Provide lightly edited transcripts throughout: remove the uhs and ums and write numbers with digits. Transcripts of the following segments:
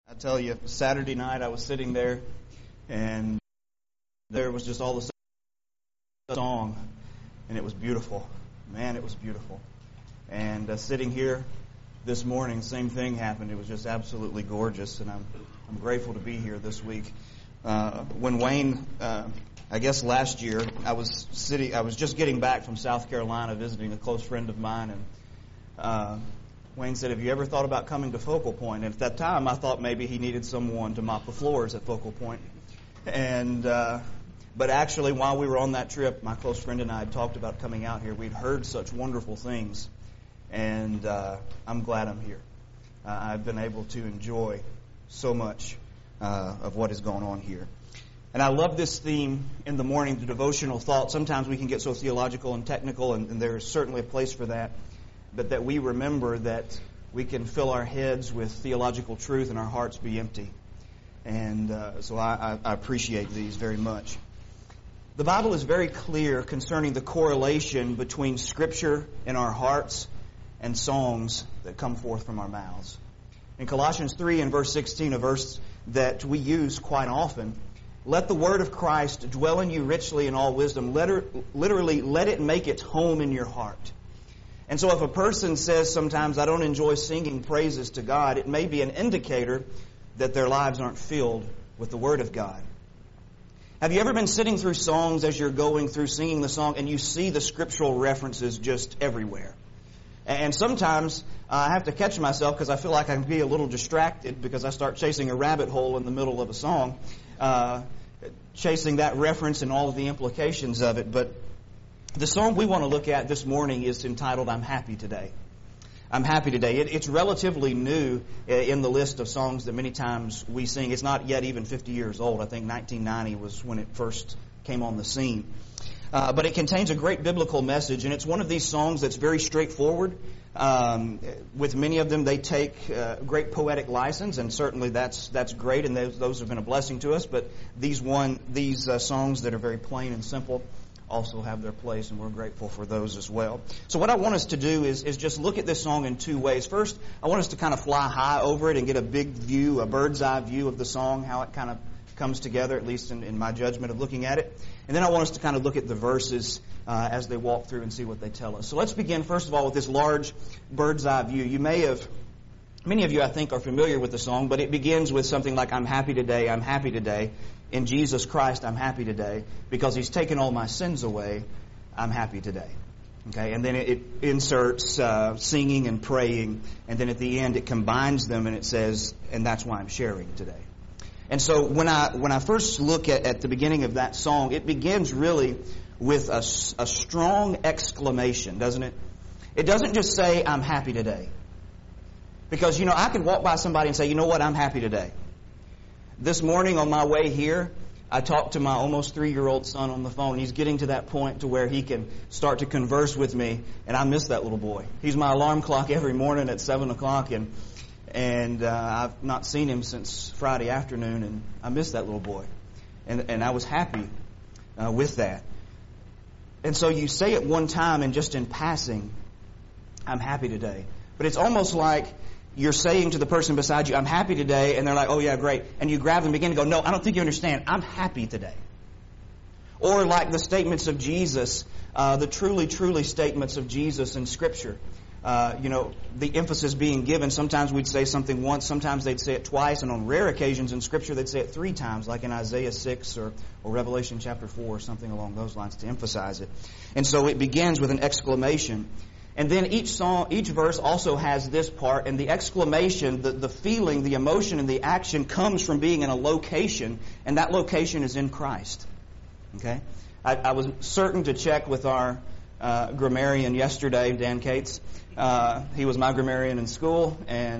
I tell you, Saturday night I was sitting there, and there was just all the song, and it was beautiful. Man, it was beautiful. And sitting here this morning, same thing happened. It was just absolutely gorgeous, and I'm grateful to be here this week. When Wayne, I guess last year, I was just getting back from South Carolina visiting a close friend of mine, and Wayne said, "Have you ever thought about coming to Focal Point?" And at that time, I thought maybe he needed someone to mop the floors at Focal Point. And but actually, while we were on that trip, my close friend and I had talked about coming out here. We'd heard such wonderful things, and I'm glad I'm here. I've been able to enjoy so much of what is going on here. And I love this theme in the morning, the devotional thought. Sometimes we can get so theological and technical, and there's certainly a place for that. But that we remember that we can fill our heads with theological truth and our hearts be empty. And so I appreciate these very much. The Bible is very clear concerning the correlation between Scripture in our hearts and songs that come forth from our mouths. In Colossians 3 and verse 16, a verse that we use quite often, "Let the word of Christ dwell in you richly in all wisdom." Literally, let it make its home in your heart. And so if a person says sometimes, "I don't enjoy singing praises to God," it may be an indicator that their lives aren't filled with the Word of God. Have you ever been sitting through songs as you're going through singing the song and you see the scriptural references just everywhere? And sometimes I have to catch myself because I feel like I can be a little distracted because I start chasing a rabbit hole in the middle of a song, chasing that reference and all of the implications of it. But the song we want to look at this morning is entitled, "I'm Happy Today." I'm happy today. It's relatively new in the list of songs that many times we sing. It's not yet even 50 years old. I think 1990 was when it first came on the scene. But it contains a great biblical message, and it's one of these songs that's very straightforward. With many of them, they take great poetic license, and certainly that's great, and those have been a blessing to us. But these songs that are very plain and simple also have their place, and we're grateful for those as well. So what I want us to do is just look at this song in two ways. First, I want us to kind of fly high over it and get a big view, a bird's eye view of the song, how it kind of comes together, at least in my judgment of looking at it. And then I want us to kind of look at the verses as they walk through and see what they tell us. So let's begin, first of all, with this large bird's eye view. Many of you, I think, are familiar with the song, but it begins with something like, "I'm happy today, I'm happy today. In Jesus Christ, I'm happy today. Because He's taken all my sins away, I'm happy today." Okay, and then it inserts singing and praying, and then at the end it combines them and it says, "And that's why I'm sharing today." And so when I first look at the beginning of that song, it begins really with a strong exclamation, doesn't it? It doesn't just say, "I'm happy today." Because, I could walk by somebody and say, "You know what, I'm happy today." This morning on my way here, I talked to my almost 3-year-old son on the phone. He's getting to that point to where he can start to converse with me, and I miss that little boy. He's my alarm clock every morning at 7 o'clock, and I've not seen him since Friday afternoon, and I miss that little boy. And I was happy with that. And so you say it one time and just in passing, "I'm happy today." But it's almost like you're saying to the person beside you, "I'm happy today," and they're like, "Oh yeah, great." And you grab them and begin to go, "No, I don't think you understand. I'm happy today." Or like the statements of Jesus, the truly statements of Jesus in Scripture. The emphasis being given, sometimes we'd say something once, sometimes they'd say it twice, and on rare occasions in Scripture they'd say it 3 times, like in Isaiah 6 or Revelation chapter 4 or something along those lines to emphasize it. And so it begins with an exclamation. And then each verse also has this part, and the exclamation, the feeling, the emotion, and the action comes from being in a location, and that location is in Christ. Okay? I was certain to check with our grammarian yesterday, Dan Cates. He was my grammarian in school,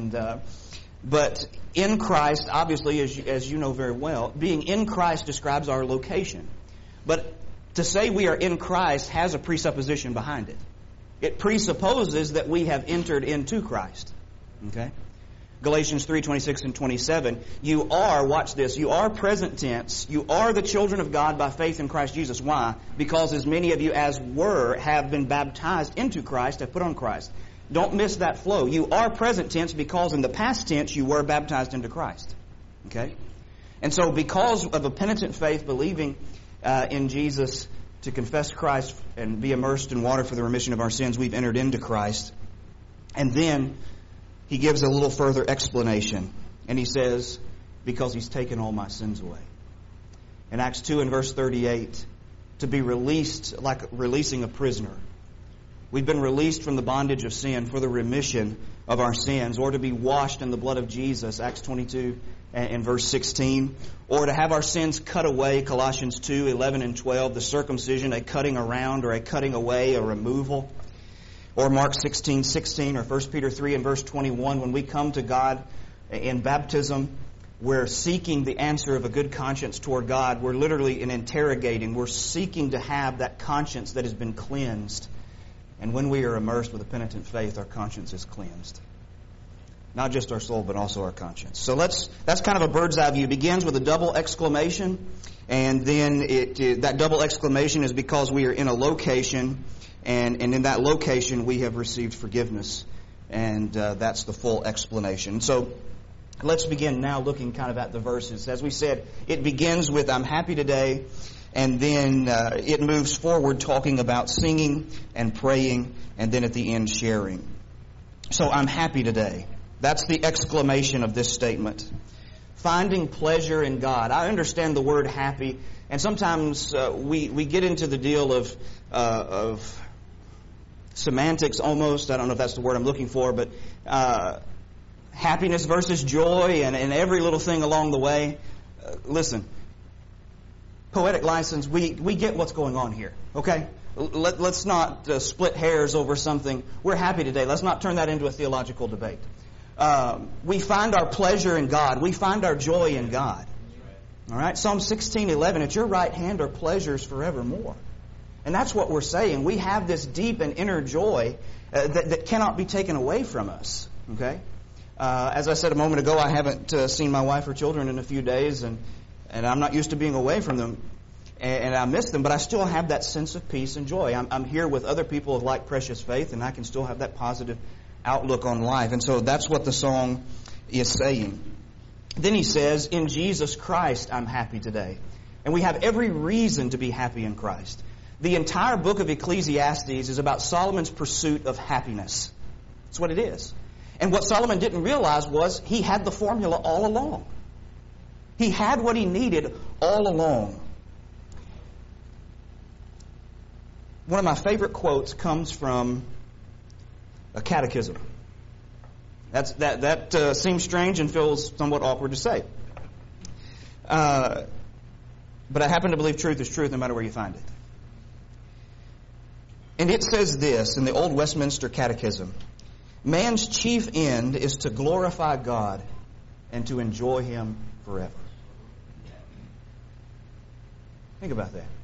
but in Christ, obviously, as you know very well, being in Christ describes our location. But to say we are in Christ has a presupposition behind it. It presupposes that we have entered into Christ. Okay? Galatians 3:26 and 27. You are, watch this, you are present tense. You are the children of God by faith in Christ Jesus. Why? Because as many of you as have been baptized into Christ, have put on Christ. Don't miss that flow. You are present tense because in the past tense you were baptized into Christ. Okay? And so because of a penitent faith, believing in Jesus to confess Christ and be immersed in water for the remission of our sins, we've entered into Christ. And then he gives a little further explanation. And he says, because he's taken all my sins away. In Acts 2 and verse 38, to be released like releasing a prisoner. We've been released from the bondage of sin for the remission of our sins, or to be washed in the blood of Jesus, Acts 22 and verse 16, or to have our sins cut away, Colossians 2, 11 and 12, the circumcision, a cutting around or a cutting away, a removal, or Mark 16, 16, or 1 Peter 3 and verse 21, when we come to God in baptism, we're seeking the answer of a good conscience toward God. We're literally interrogating. We're seeking to have that conscience that has been cleansed. And when we are immersed with a penitent faith, our conscience is cleansed. Not just our soul, but also our conscience. So that's kind of a bird's eye view. It begins with a double exclamation, and then that double exclamation is because we are in a location, and in that location we have received forgiveness. And that's the full explanation. So let's begin now looking kind of at the verses. As we said, it begins with I'm happy today, and then it moves forward talking about singing and praying, and then at the end sharing. So I'm happy today. That's the exclamation of this statement. Finding pleasure in God. I understand the word happy, and sometimes we get into the deal of semantics almost. I don't know if that's the word I'm looking for, but happiness versus joy and every little thing along the way. Listen, poetic license, we get what's going on here, okay? Let's not split hairs over something. We're happy today. Let's not turn that into a theological debate. We find our pleasure in God. We find our joy in God. All right? Psalm 16:11, at your right hand are pleasures forevermore. And that's what we're saying. We have this deep and inner joy that cannot be taken away from us. Okay? As I said a moment ago, I haven't seen my wife or children in a few days, and I'm not used to being away from them, and I miss them, but I still have that sense of peace and joy. I'm here with other people of like precious faith, and I can still have that positive outlook on life. And so that's what the song is saying. Then he says, in Jesus Christ, I'm happy today. And we have every reason to be happy in Christ. The entire book of Ecclesiastes is about Solomon's pursuit of happiness. That's what it is. And what Solomon didn't realize was he had the formula all along. He had what he needed all along. One of my favorite quotes comes from a catechism. That seems strange and feels somewhat awkward to say. But I happen to believe truth is truth no matter where you find it. And it says this in the Old Westminster Catechism: man's chief end is to glorify God and to enjoy Him forever. Think about that.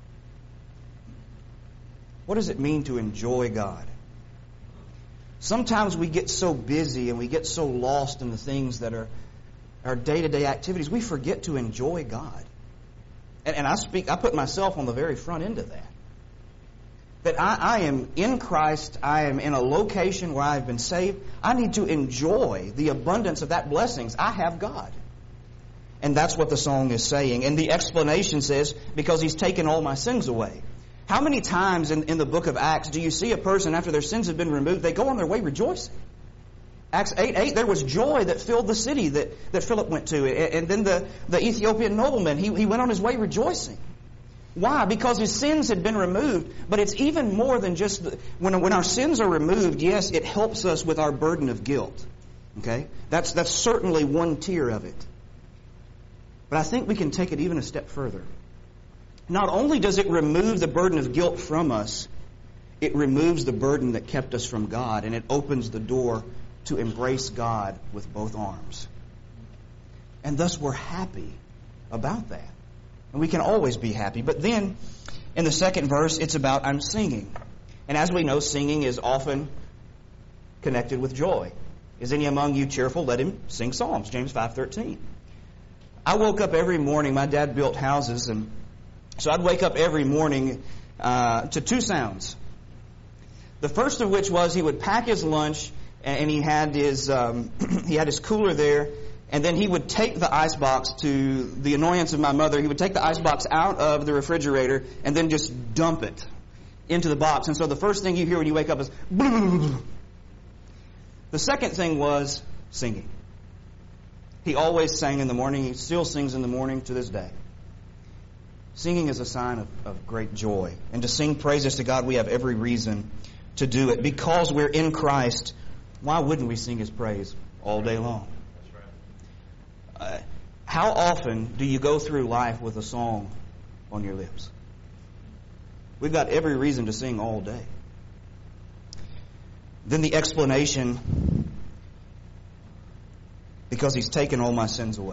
What does it mean to enjoy God? Sometimes we get so busy and we get so lost in the things that are our day-to-day activities, we forget to enjoy God. And I put myself on the very front end of that. That I am in Christ, I am in a location where I've been saved. I need to enjoy the abundance of that blessings. I have God. And that's what the song is saying. And the explanation says, because He's taken all my sins away. How many times in the book of Acts do you see a person, after their sins have been removed, they go on their way rejoicing? Acts 8:8, there was joy that filled the city that Philip went to. And then the Ethiopian nobleman, he went on his way rejoicing. Why? Because his sins had been removed. But it's even more than just when our sins are removed, yes, it helps us with our burden of guilt. Okay? That's certainly one tier of it. But I think we can take it even a step further. Not only does it remove the burden of guilt from us, it removes the burden that kept us from God, and it opens the door to embrace God with both arms. And thus we're happy about that. And we can always be happy. But then, in the second verse, it's about I'm singing. And as we know, singing is often connected with joy. Is any among you cheerful? Let him sing psalms, James 5:13. I woke up every morning, my dad built houses, and so I'd wake up every morning to two sounds. The first of which was he would pack his lunch, and he had his cooler there, and then he would take the icebox, to the annoyance of my mother. He would take the icebox out of the refrigerator and then just dump it into the box. And so the first thing you hear when you wake up is blah, blah, blah, blah. The second thing was singing. He always sang in the morning. He still sings in the morning to this day. Singing is a sign of great joy. And to sing praises to God, we have every reason to do it. Because we're in Christ, why wouldn't we sing His praise all day long? That's right. How often do you go through life with a song on your lips? We've got every reason to sing all day. Then the explanation, because He's taken all my sins away.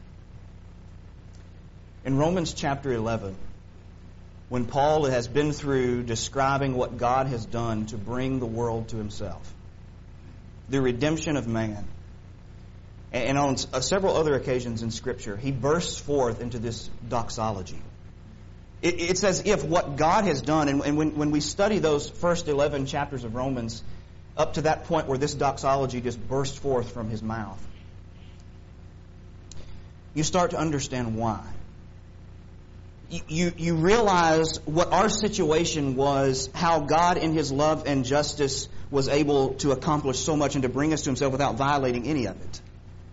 In Romans chapter 11, when Paul has been through describing what God has done to bring the world to Himself, the redemption of man, and on several other occasions in Scripture, he bursts forth into this doxology. It's as if what God has done, and when we study those first 11 chapters of Romans, up to that point where this doxology just bursts forth from his mouth, you start to understand why. You realize what our situation was, how God in His love and justice was able to accomplish so much and to bring us to Himself without violating any of it.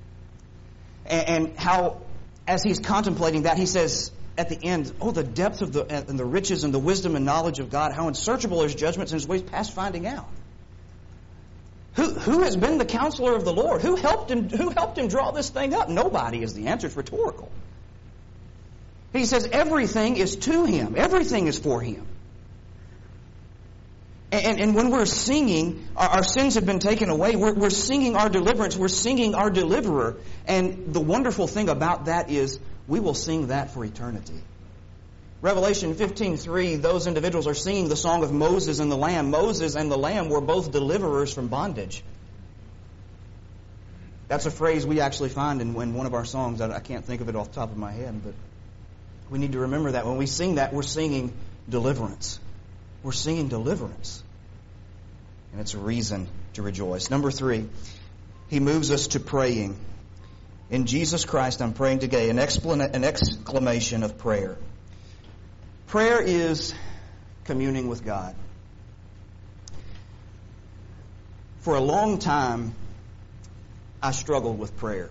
And how, as he's contemplating that, he says at the end, oh, the depth of the riches and the wisdom and knowledge of God, how unsearchable are His judgments and His ways past finding out. Who has been the counselor of the Lord? Who helped him draw this thing up? Nobody is the answer. It's rhetorical. He says everything is to Him. Everything is for Him. And when we're singing, our sins have been taken away. We're singing our deliverance. We're singing our deliverer. And the wonderful thing about that is we will sing that for eternity. Revelation 15:3, those individuals are singing the song of Moses and the Lamb. Moses and the Lamb were both deliverers from bondage. That's a phrase we actually find in one of our songs. I can't think of it off the top of my head, but we need to remember that. When we sing that, we're singing deliverance. We're singing deliverance. And it's a reason to rejoice. Number 3, He moves us to praying. In Jesus Christ, I'm praying today, an exclamation of prayer. Prayer is communing with God. For a long time, I struggled with prayer.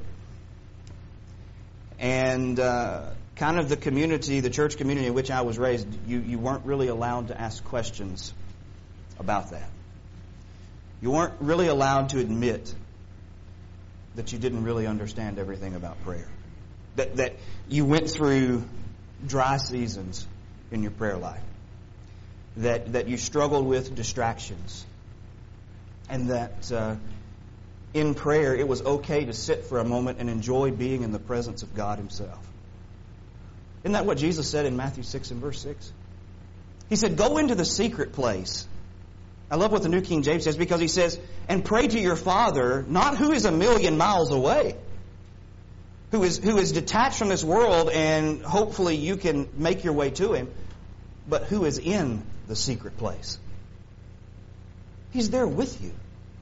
And kind of the community, the church community in which I was raised, you weren't really allowed to ask questions about that. You weren't really allowed to admit that you didn't really understand everything about prayer. That you went through dry seasons in your prayer life. That you struggled with distractions. And that in prayer it was okay to sit for a moment and enjoy being in the presence of God Himself. Isn't that what Jesus said in Matthew 6 and verse 6? He said, go into the secret place. I love what the New King James says, because he says, and pray to your Father, not who is a million miles away, who is detached from this world, and hopefully you can make your way to Him, but who is in the secret place. He's there with you.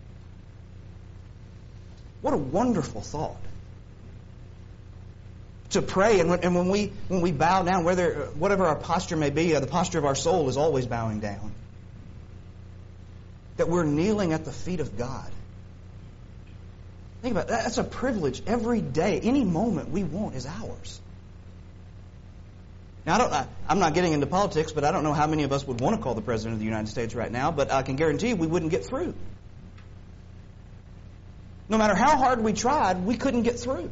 What a wonderful thought. To pray, and when we bow down, whatever our posture may be, the posture of our soul is always bowing down. That we're kneeling at the feet of God. Think about that. That's a privilege every day. Any moment we want is ours. Now, I'm not getting into politics, but I don't know how many of us would want to call the President of the United States right now, but I can guarantee you we wouldn't get through. No matter how hard we tried, we couldn't get through.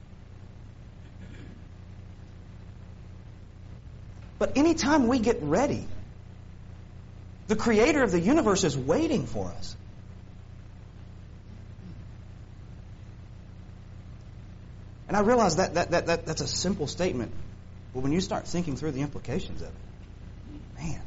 But anytime we get ready, the Creator of the universe is waiting for us. And I realize that's a simple statement, but when you start thinking through the implications of it, man.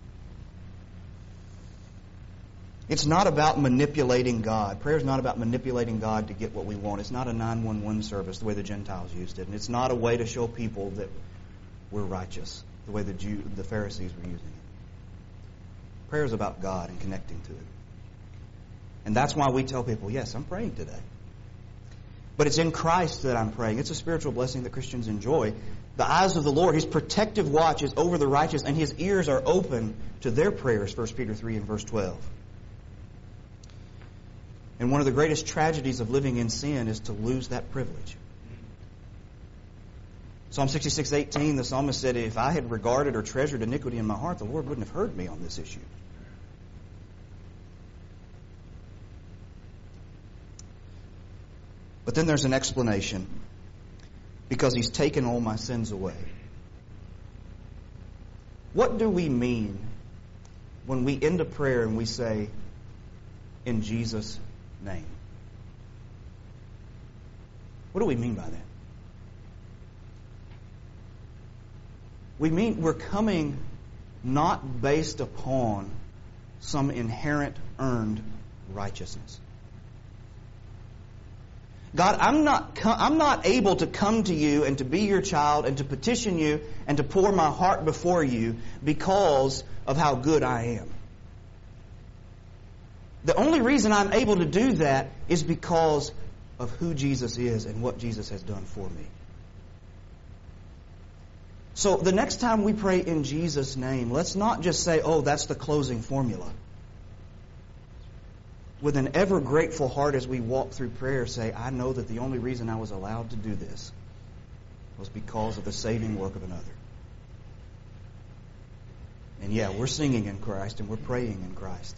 It's not about manipulating God. Prayer is not about manipulating God to get what we want. It's not a 911 service the way the Gentiles used it. And it's not a way to show people that we're righteous the way the Pharisees were using it. Prayer is about God and connecting to it. And that's why we tell people, yes, I'm praying today. But it's in Christ that I'm praying. It's a spiritual blessing that Christians enjoy. The eyes of the Lord, His protective watch is over the righteous, and His ears are open to their prayers, 1 Peter 3 and verse 12. And one of the greatest tragedies of living in sin is to lose that privilege. Psalm 66:18, the psalmist said, if I had regarded or treasured iniquity in my heart, the Lord wouldn't have heard me on this issue. But then there's an explanation. Because He's taken all my sins away. What do we mean when we end a prayer and we say, in Jesus' name? What do we mean by that? We mean we're coming not based upon some inherent earned righteousness. God, I'm not able to come to you and to be your child and to petition you and to pour my heart before you because of how good I am. The only reason I'm able to do that is because of who Jesus is and what Jesus has done for me. So the next time we pray in Jesus' name, let's not just say, oh, that's the closing formula. With an ever grateful heart as we walk through prayer, say, I know that the only reason I was allowed to do this was because of the saving work of another. And yeah, we're singing in Christ and we're praying in Christ.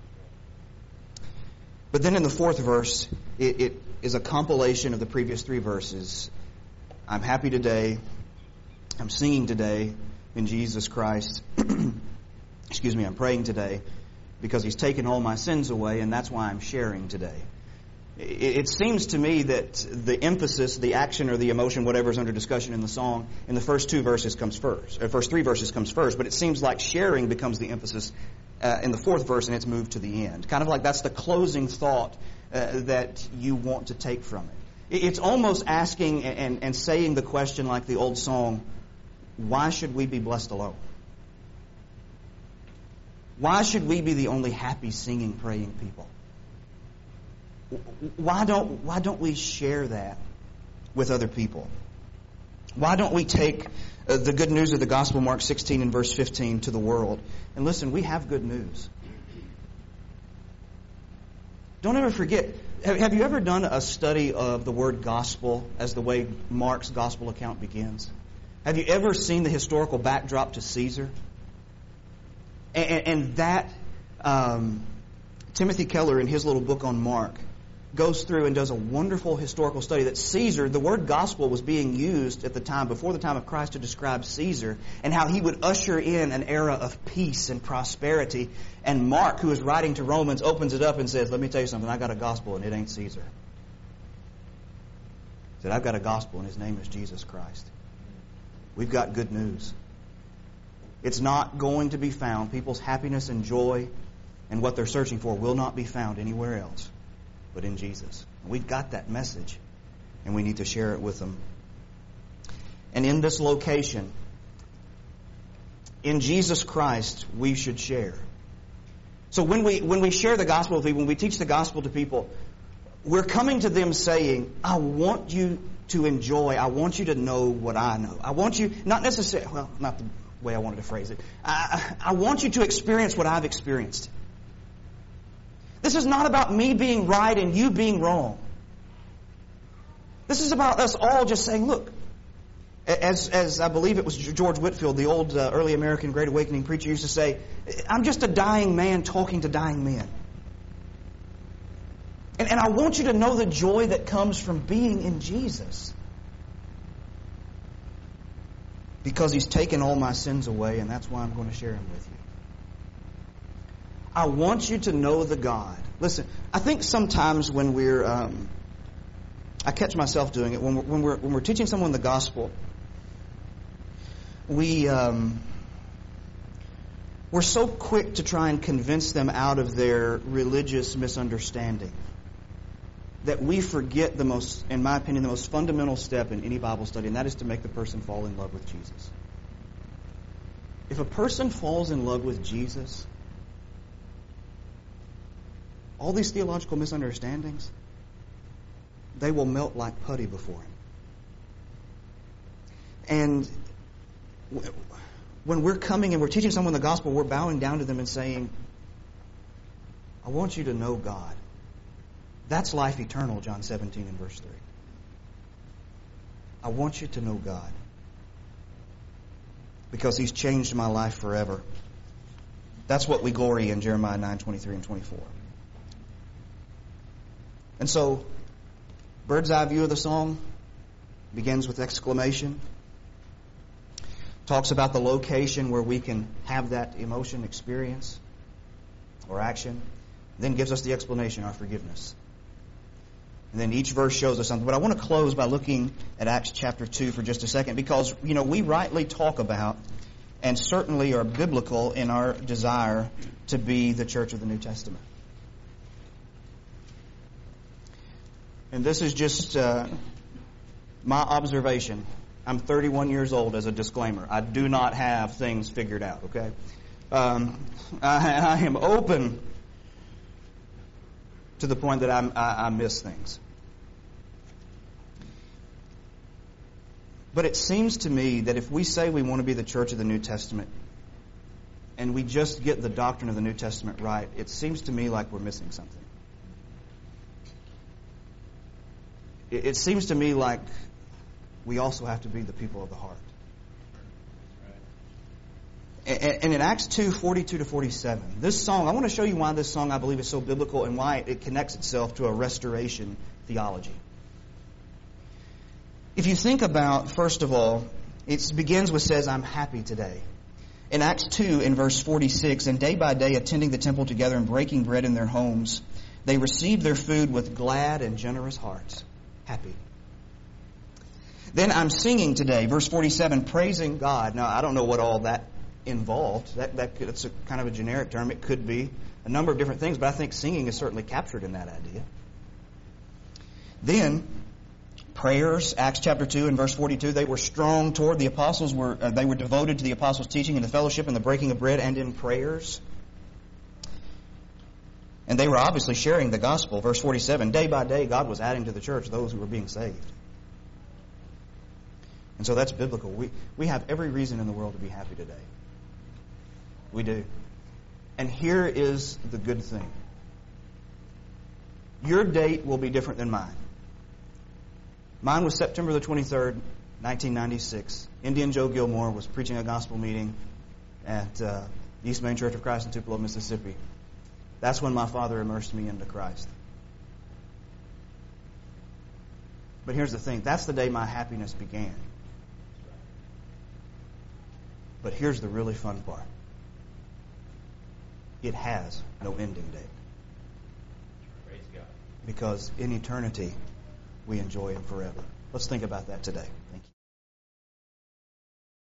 But then in the fourth verse, it is a compilation of the previous three verses. I'm happy today. I'm singing today in Jesus Christ. I'm praying today because He's taken all my sins away, and that's why I'm sharing today. It seems to me that the emphasis, the action or the emotion, whatever is under discussion in the song, in the first two verses comes first. Or first three verses comes first, but it seems like sharing becomes the emphasis in the fourth verse, and it's moved to the end. Kind of like that's the closing thought that you want to take from it. It's almost asking and saying the question like the old song, why should we be blessed alone? Why should we be the only happy, singing, praying people? Why don't we share that with other people? Why don't we take the good news of the gospel, Mark 16 and verse 15, to the world? And listen, we have good news. Don't ever forget, have you ever done a study of the word gospel as the way Mark's gospel account begins? Have you ever seen the historical backdrop to Caesar? And that, Timothy Keller in his little book on Mark goes through and does a wonderful historical study that Caesar, the word gospel was being used at the time, before the time of Christ, to describe Caesar and how he would usher in an era of peace and prosperity. And Mark, who is writing to Romans, opens it up and says, let me tell you something, I got a gospel and it ain't Caesar. He said, I've got a gospel and His name is Jesus Christ. We've got good news. It's not going to be found. People's happiness and joy and what they're searching for will not be found anywhere else but in Jesus. We've got that message, and we need to share it with them. And in this location, in Jesus Christ, we should share. So when we share the gospel with people, when we teach the gospel to people, we're coming to them saying, I want you to enjoy, I want you to know what I know. I want you, not necessarily, well, not the way I wanted to phrase it. I want you to experience what I've experienced. This is not about me being right and you being wrong. This is about us all just saying, look, as I believe it was George Whitefield, the old early American Great Awakening preacher, used to say, I'm just a dying man talking to dying men. And I want you to know the joy that comes from being in Jesus. Because He's taken all my sins away, and that's why I'm going to share Him with you. I want you to know the God. Listen, I think sometimes when we're, I catch myself doing it, when we're teaching someone the gospel, we're so quick to try and convince them out of their religious misunderstanding that we forget the most, in my opinion, the most fundamental step in any Bible study, and that is to make the person fall in love with Jesus. If a person falls in love with Jesus, all these theological misunderstandings, they will melt like putty before Him. And when we're coming and we're teaching someone the gospel, we're bowing down to them and saying, I want you to know God. That's life eternal, John 17 and verse 3. I want you to know God. Because He's changed my life forever. That's what we glory in Jeremiah 9:23 and 24. And so, bird's eye view of the song begins with exclamation. Talks about the location where we can have that emotion, experience, or action. Then gives us the explanation, our forgiveness. And then each verse shows us something. But I want to close by looking at Acts chapter 2 for just a second. Because, we rightly talk about, and certainly are biblical in our desire to be the church of the New Testament. And this is just my observation. I'm 31 years old, as a disclaimer. I do not have things figured out, okay? I am open to the point that I miss things. But it seems to me that if we say we want to be the church of the New Testament and we just get the doctrine of the New Testament right, it seems to me like we're missing something. It seems to me like we also have to be the people of the heart. And in Acts 2, 42 to 47, this song, I want to show you why this song I believe is so biblical and why it connects itself to a restoration theology. If you think about, first of all, it begins with says, I'm happy today. In Acts 2, in verse 46, and day by day attending the temple together and breaking bread in their homes, they received their food with glad and generous hearts. Happy. Then I'm singing today, verse 47, praising God. Now, I don't know what all that involved. That's a kind of a generic term. It could be a number of different things, but I think singing is certainly captured in that idea. Then, prayers, Acts chapter 2 and verse 42, they were strong toward the apostles, they were devoted to the apostles' teaching and the fellowship and the breaking of bread and in prayers. And they were obviously sharing the gospel. Verse 47, day by day God was adding to the church those who were being saved. And so that's biblical. We have every reason in the world to be happy today. We do. And here is the good thing. Your date will be different than mine. Mine was September the 23rd, 1996. Indian Joe Gilmore was preaching a gospel meeting at the East Main Church of Christ in Tupelo, Mississippi. That's when my father immersed me into Christ. But here's the thing. That's the day my happiness began. But here's the really fun part. It has no ending date. Praise God. Because in eternity, we enjoy Him forever. Let's think about that today. Thank you.